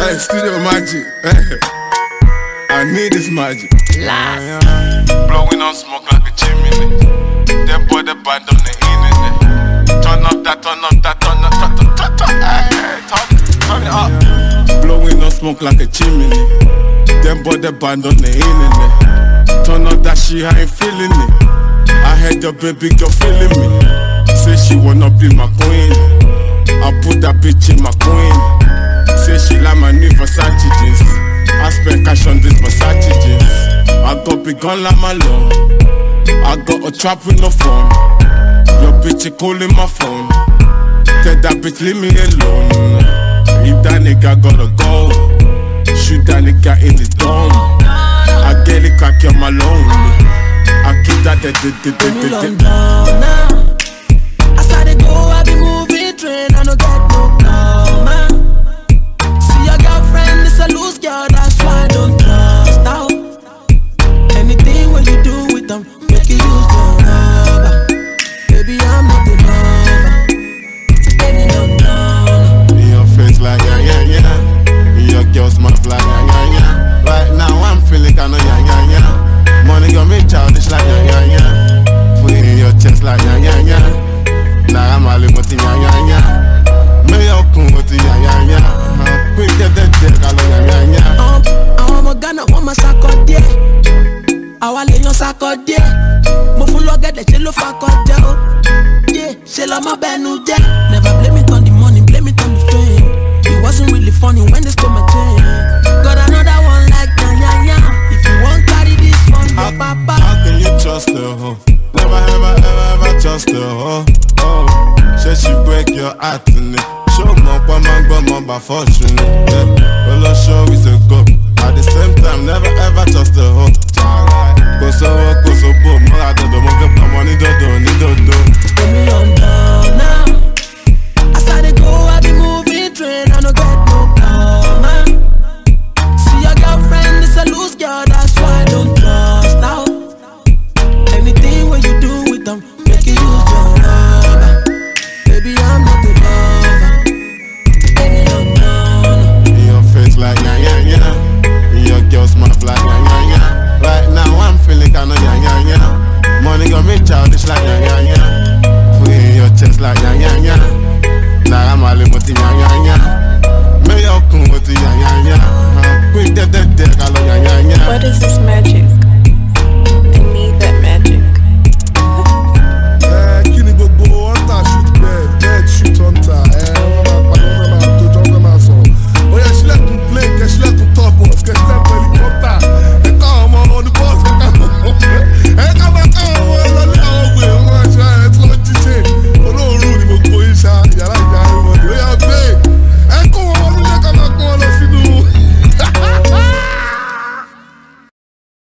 Hey, studio magic. I need this magic. Blowing on smoke like a chimney. Them boy the band on the in. Turn up that, turn up that, turn up that, turn it up. Blowing on smoke like a chimney. Them boy the band on the in. Turn up that shit, I ain't feeling it. I heard your baby girl feeling me. Say she wanna be my queen. I put that bitch in my queen. Say she like my new Versace jeans. I spend cash on this Versace jeans. I got big gun like my love. I got a trap with no phone. Your bitch is calling my phone. Tell that bitch leave me alone. If that nigga gotta go, shoot that nigga in the dome. I get it crack on my lonely. I keep that now. As I go, I be moving train. I don't get no man. See your girlfriend is a loose girl, that's why I don't trust now. Anything what you do with them, make you use the rubber. Baby, I'm not the lover. Baby, no. In your face like yeah. In your girl smile like yeah. Right now I'm feeling kinda yeah. Money got me childish like yeah. Put it in your chest like yeah. Now I'm all in with yeah. Me yo kun with yeah. Quick get that yeah. I'm a Ghana, I'm a sakode. I want to sakode. Mo full of get the jello fakode. Yeah, she love my benu de. Never blame it on the money, blame it on the fame. It wasn't really funny when they stole my chain. Got another one like yeah. If you want carry this one, go papa. How can you trust the hoe? Never ever trust the hoe. Oh, she break your heart in it. Show more man by fortune. Yeah, all I show is a go. At the same time, never ever trust the hoe. Go so boom, more I don't do, money don't do.